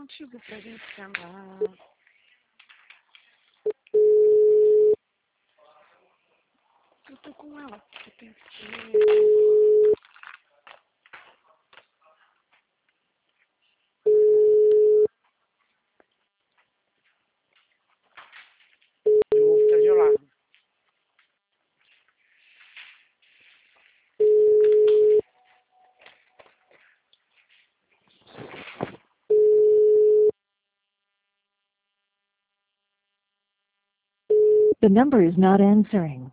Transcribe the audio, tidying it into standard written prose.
contigo pra gente andar. Eu tô com ela, eu tenho que... Meu ovo tá gelado. The number is not answering.